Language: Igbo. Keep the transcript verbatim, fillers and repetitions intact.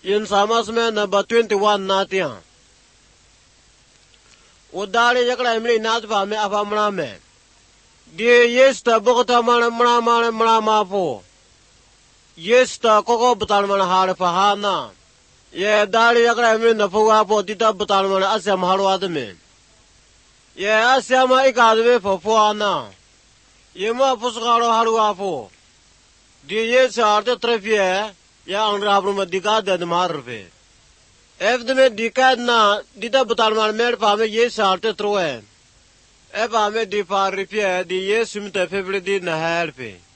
in samas me number twenty-one natia udari jakra imli nat ba me ava mna me die yesta bogota man mna man mna ma po yesta koko butal man har pa hana ye dali jakra imli na fuwa po dita butal man asya maharu adme ye asya ma ikadme po po ana ye ma pusgaro haru apo die yesa arte trefie या अंग्राबरू में दिखा दे मार पे एफ में दिखा ना दिता बताल मार मेरे पामे ये सार्टे त्रो है एफ हमें दिफार रिपिया दी ये सुमते फेवरे दी नहर पे